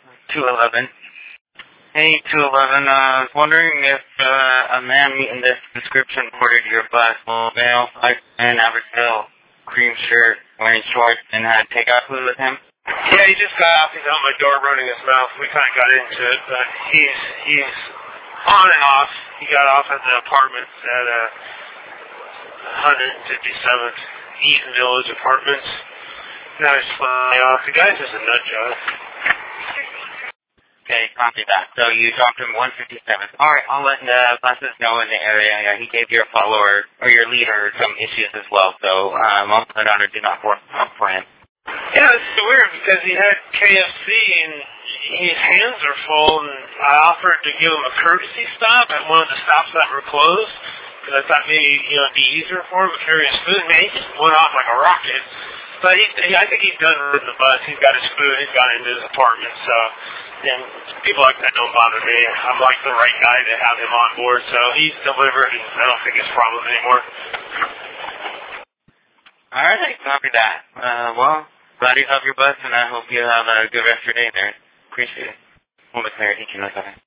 211. Hey, 211, I was wondering if a man meeting this description boarded your bus. Male, 5'10", average male, cream shirt, wearing shorts, and had takeout food with him? Yeah, he just got off. He's out my door running his mouth. We kind of got into it, but he's on and off. He got off at the apartments at 157th Eaton Village Apartments. Now he's flying off. The guy's just a nut job. Okay, copy that. So you talked to him 157th. Alright, I'll let the buses know in the area. Yeah, he gave your follower, or your leader, some issues as well, so I'll put on a do not work for him. Yeah, it's weird because he had KFC and his hands are full, and I offered to give him a courtesy stop at one of the stops that were closed because I thought maybe it'd be easier for him to carry his food. Man, he just went off like a rocket. But I think he's done with the bus. He's got his food. He's got into his apartment. So, and people like that don't bother me. I'm like the right guy to have him on board. So he's delivered, and I don't think it's a problem anymore. All right, copy that. Well, glad you have your bus, and I hope you have a good rest of your day there. Appreciate it. Well,